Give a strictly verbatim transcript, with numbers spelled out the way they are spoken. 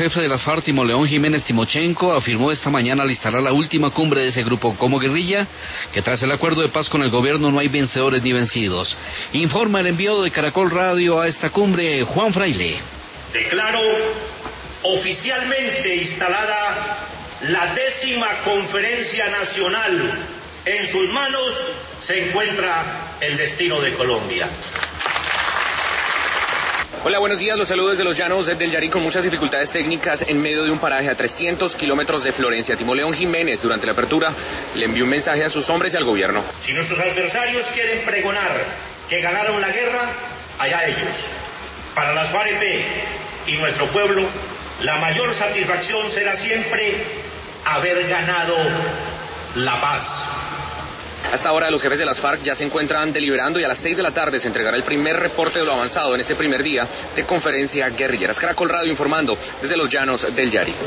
jefe de las FARC, Timoleón Jiménez Timochenko, afirmó esta mañana al instalar la última cumbre de ese grupo como guerrilla, que tras el acuerdo de paz con el gobierno no hay vencedores ni vencidos. Informa el enviado de Caracol Radio a esta cumbre, Juan Fraile. Declaro oficialmente instalada la décima conferencia nacional. En sus manos se encuentra el destino de Colombia. Hola, buenos días, los saludos desde los llanos del Yari con muchas dificultades técnicas en medio de un paraje a trescientos kilómetros de Florencia. Timoleón Jiménez, durante la apertura, le envió un mensaje a sus hombres y al gobierno. Si nuestros adversarios quieren pregonar que ganaron la guerra, allá ellos. Para las FAREP y nuestro pueblo, la mayor satisfacción será siempre haber ganado la paz. Hasta ahora los jefes de las FARC ya se encuentran deliberando y a las seis de la tarde se entregará el primer reporte de lo avanzado en este primer día de conferencia guerrilleras. Caracol Radio informando desde los llanos del Yari.